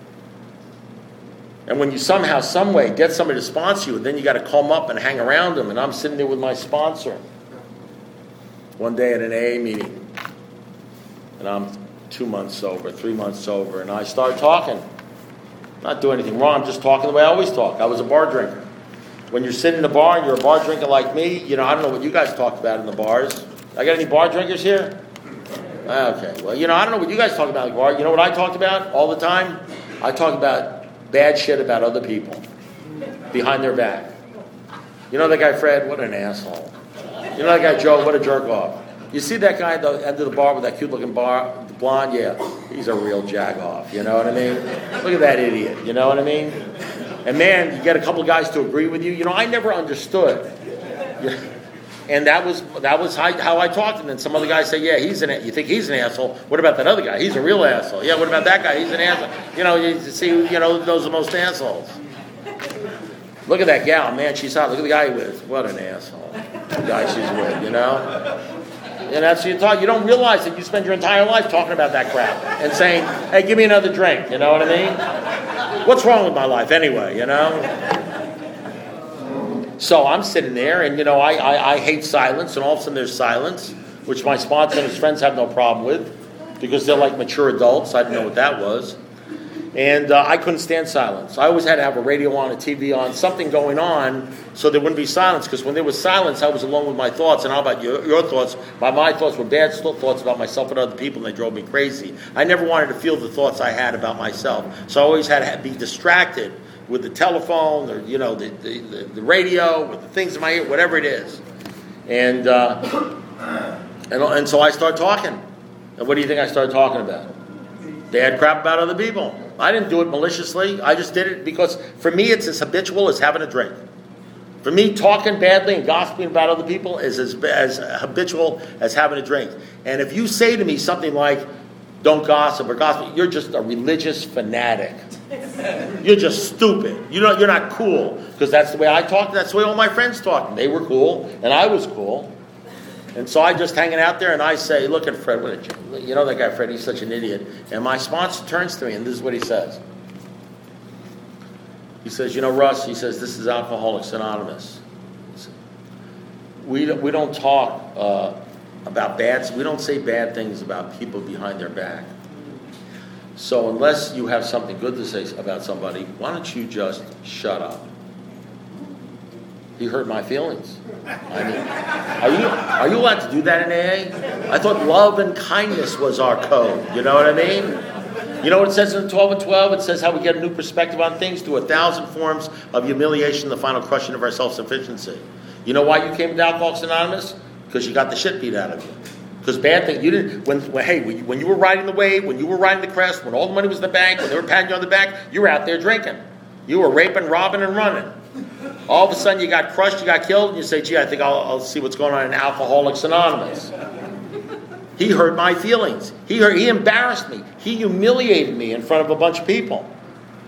And when you somehow, some way get somebody to sponsor you, then you got to call them up and hang around them. And I'm sitting there with my sponsor one day at an A A meeting. And I'm two months sober, three months sober. And I start talking. Not doing anything wrong. I'm just talking the way I always talk. I was a bar drinker. When you're sitting in a bar and you're a bar drinker like me, you know, I don't know what you guys talk about in the bars. I got any bar drinkers here? Okay. Well, you know, I don't know what you guys talk about in the bar. You know what I talked about all the time? I talk about bad shit about other people behind their back. You know that guy Fred? What an asshole. You know that guy Joe? What a jerk off. You see that guy at the end of the bar with that cute looking bar, blonde? Yeah, he's a real jag off. You know what I mean? Look at that idiot. You know what I mean? And man, you get a couple of guys to agree with you. You know, I never understood. And that was that was how I talked. And then some other guys say, yeah, he's an you think he's an asshole. What about that other guy? He's a real asshole. Yeah, what about that guy? He's an asshole. You know, you see, you know, those are the most assholes. Look at that gal, man, she's hot. Look at the guy with. What an asshole. The guy she's with, you know? And that's what you talk. You don't realize that you spend your entire life talking about that crap and saying, hey, give me another drink. You know what I mean? What's wrong with my life anyway, you know? So I'm sitting there, and, you know, I, I, I hate silence, and all of a sudden there's silence, which my sponsor and his friends have no problem with, because they're like mature adults. I didn't know what that was. And uh, I couldn't stand silence. I always had to have a radio on, a T V on, something going on, so there wouldn't be silence, because when there was silence, I was alone with my thoughts. And how about your, your thoughts? My, my thoughts were bad thoughts about myself and other people, and they drove me crazy. I never wanted to feel the thoughts I had about myself. So I always had to be distracted with the telephone, or, you know, the, the, the, the radio, with the things in my ear, whatever it is. And, uh, and, and so I started talking. And what do you think I started talking about? Bad crap about other people. I didn't do it maliciously. I just did it because, for me, it's as habitual as having a drink. For me, talking badly and gossiping about other people is as, as habitual as having a drink. And if you say to me something like, don't gossip or gossip, you're just a religious fanatic. You're just stupid. You know, you're not cool. Because that's the way I talked. That's the way all my friends talked. They were cool, and I was cool. And so I just hanging out there, and I say, look at Fred. What a, you know that guy Fred, he's such an idiot. And my sponsor turns to me, and this is what he says. He says, you know, Russ, he says, this is Alcoholics Anonymous. We don't, we don't talk uh, about bad, we don't say bad things about people behind their back. So unless you have something good to say about somebody, why don't you just shut up? He hurt my feelings. I mean, are you are you allowed to do that in A A? I thought love and kindness was our code. You know what I mean? You know what it says in twelve and twelve? It says how we get a new perspective on things through a thousand forms of humiliation, the final crushing of our self-sufficiency. You know why you came to Alcoholics Anonymous? Because you got the shit beat out of you. Because bad things, you didn't, when, when hey, when you, when you were riding the wave, when you were riding the crest, when all the money was in the bank, when they were patting you on the back, you were out there drinking. You were raping, robbing, and running. All of a sudden you got crushed, you got killed, and you say, gee, I think I'll, I'll see what's going on in Alcoholics Anonymous. He hurt my feelings. He hurt, he embarrassed me. He humiliated me in front of a bunch of people.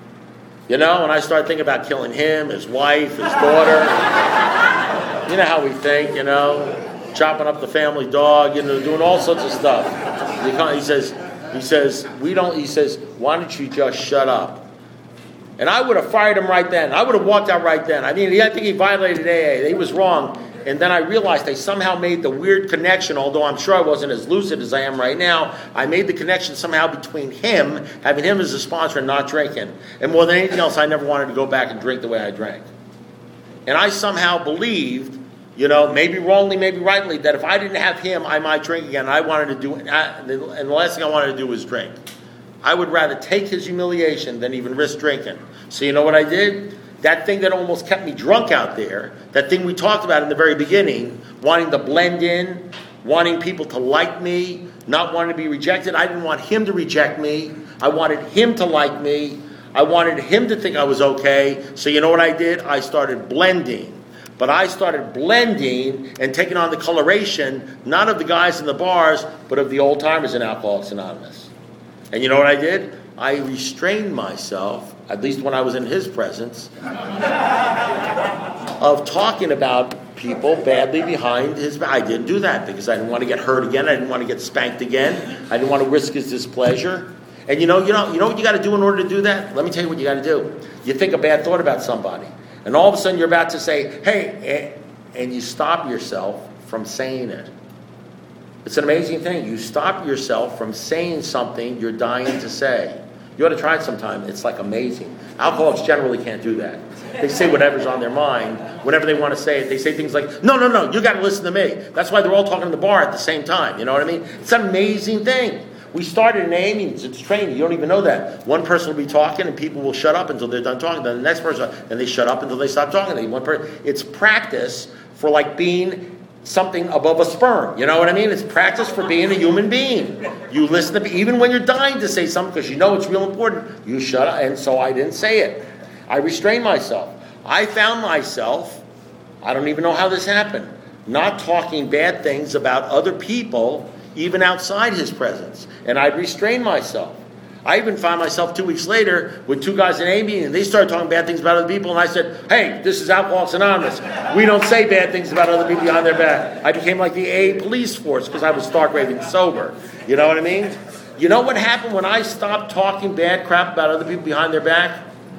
You know, and I started thinking about killing him, his wife, his daughter. You know how we think, you know, chopping up the family dog, you know, doing all sorts of stuff. He says, he says, we don't, he says, why don't you just shut up? And I would have fired him right then. I would have walked out right then. I mean, I think he violated A A. He was wrong. And then I realized I somehow made the weird connection, although I'm sure I wasn't as lucid as I am right now. I made the connection somehow between him, having him as a sponsor and not drinking. And more than anything else, I never wanted to go back and drink the way I drank. And I somehow believed, you know, maybe wrongly, maybe rightly, that if I didn't have him, I might drink again. I wanted to do, and the last thing I wanted to do was drink. I would rather take his humiliation than even risk drinking. So you know what I did? That thing that almost kept me drunk out there, that thing we talked about in the very beginning, wanting to blend in, wanting people to like me, not wanting to be rejected. I didn't want him to reject me. I wanted him to like me. I wanted him to think I was okay. So you know what I did? I started blending. But I started blending and taking on the coloration, not of the guys in the bars, but of the old-timers in Alcoholics Anonymous. And you know what I did? I restrained myself, at least when I was in his presence, of talking about people badly behind his back. I didn't do that because I didn't want to get hurt again. I didn't want to get spanked again. I didn't want to risk his displeasure. And you know, you know, you know what you got to do in order to do that? Let me tell you what you got to do. You think a bad thought about somebody, and all of a sudden you're about to say, "Hey," and you stop yourself from saying it. It's an amazing thing. You stop yourself from saying something you're dying to say. You ought to try it sometime. It's like amazing. Alcoholics generally can't do that. They say whatever's on their mind. Whenever they want to say it, they say things like, no, no, no, you got to listen to me. That's why they're all talking in the bar at the same time. You know what I mean? It's an amazing thing. We started in A A meetings. It's training. You don't even know that. One person will be talking and people will shut up until they're done talking. Then the next person, and they shut up until they stop talking. They, one person, it's practice for like being something above a sperm. You know what I mean? It's practice for being a human being. You listen to, even when you're dying to say something because you know it's real important, you shut up. And so I didn't say it. I restrained myself. I found myself, I don't even know how this happened, not talking bad things about other people even outside his presence. And I'd restrain myself. I even found myself two weeks later with two guys in A meeting, and they started talking bad things about other people, and I said, hey, this is Alcoholics Anonymous. We don't say bad things about other people behind their back. I became like the A A police force because I was stark raving sober. You know what I mean? You know what happened when I stopped talking bad crap about other people behind their back?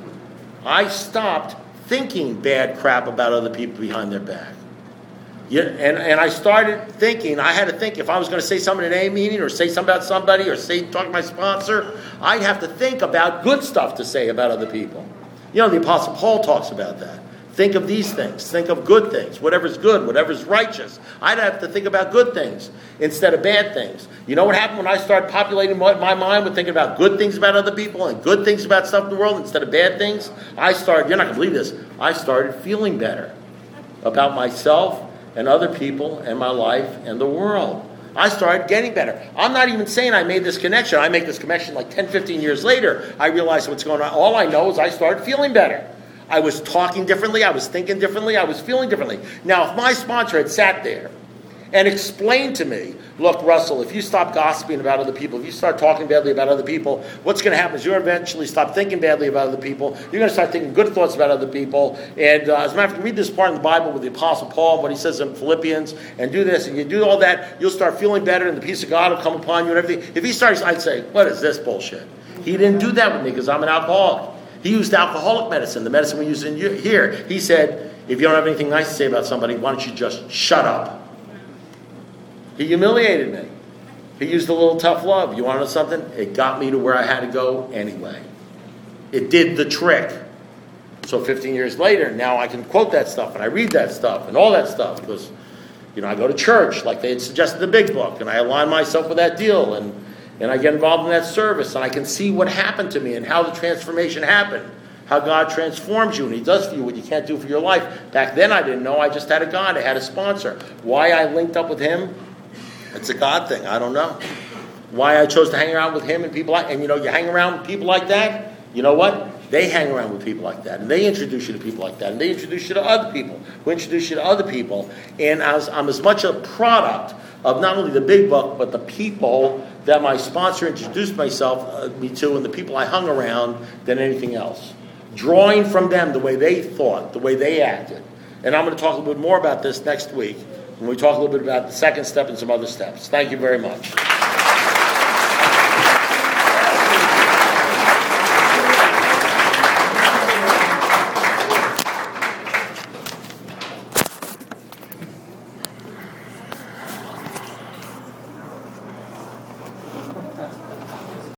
I stopped thinking bad crap about other people behind their back. Yeah, and, and I started thinking, I had to think, if I was going to say something at an A meeting or say something about somebody or say talk to my sponsor, I'd have to think about good stuff to say about other people. You know, the Apostle Paul talks about that. Think of these things. Think of good things. Whatever's good, whatever's righteous. I'd have to think about good things instead of bad things. You know what happened when I started populating my, my mind with thinking about good things about other people and good things about stuff in the world instead of bad things? I started, you're not going to believe this, I started feeling better about myself and other people and my life and the world. I started getting better. I'm not even saying I made this connection. I make this connection like ten, fifteen years later. I realized what's going on. All I know is I started feeling better. I was talking differently. I was thinking differently. I was feeling differently. Now, if my sponsor had sat there and explained to me, look, Russell, if you stop gossiping about other people, if you start talking badly about other people, what's going to happen is you'll eventually stop thinking badly about other people. You're going to start thinking good thoughts about other people. And uh, as a matter of fact, read this part in the Bible with the Apostle Paul, what he says in Philippians, and do this, and you do all that, you'll start feeling better, and the peace of God will come upon you and everything. If he starts, I'd say, what is this bullshit? He didn't do that with me because I'm an alcoholic. He used alcoholic medicine, the medicine we use in here. He said, if you don't have anything nice to say about somebody, why don't you just shut up? He humiliated me. He used a little tough love. You want to know something? It got me to where I had to go anyway. It did the trick. So fifteen years later, now I can quote that stuff, and I read that stuff, and all that stuff, because, you know, I go to church, like they had suggested the big book, and I align myself with that deal, and, and I get involved in that service, and I can see what happened to me and how the transformation happened. How God transforms you, and He does for you what you can't do for your life. Back then I didn't know. I just had a God. I had a sponsor. Why I linked up with Him? It's a God thing. I don't know. Why I chose to hang around with him and people like, and you know, you hang around with people like that, you know what? They hang around with people like that, and they introduce you to people like that, and they introduce you to other people, who introduce you to other people. And as I'm as much a product of not only the big book, but the people that my sponsor introduced myself uh, me to, and the people I hung around, than anything else. drawing from them the way they thought, the way they acted. And I'm going to talk a little bit more about this next week when we talk a little bit about the second step and some other steps. Thank you very much.